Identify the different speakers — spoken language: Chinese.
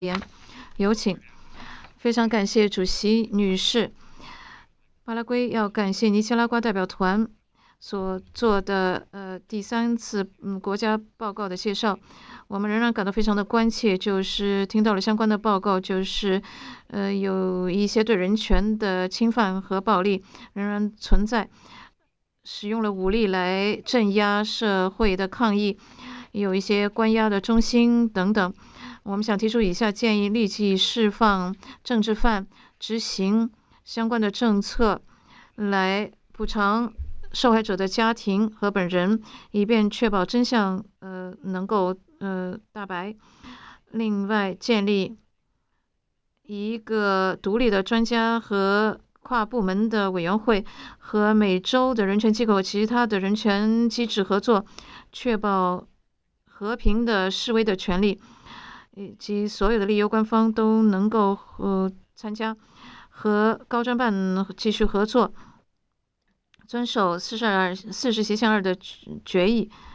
Speaker 1: 有请。非常感谢主席女士。巴拉圭要感谢尼加拉瓜代表团所做的第3次国家报告的介绍。我们仍然感到非常的关切，就是听到了相关的报告，就是有一些对人权的侵犯和暴力仍然存在，使用了武力来镇压社会的抗议，有一些关押的中心等等。我们想提出以下建议：立即释放政治犯，执行相关的政策，来补偿受害者的家庭和本人，以便确保真相能够大白。另外，建立一个独立的专家和跨部门的委员会，和美洲的人权机构、其他的人权机制合作，确保和平的示威的权利，以及所有的利益官方都能够参加，和高专办继续合作，遵守40协议2的决议。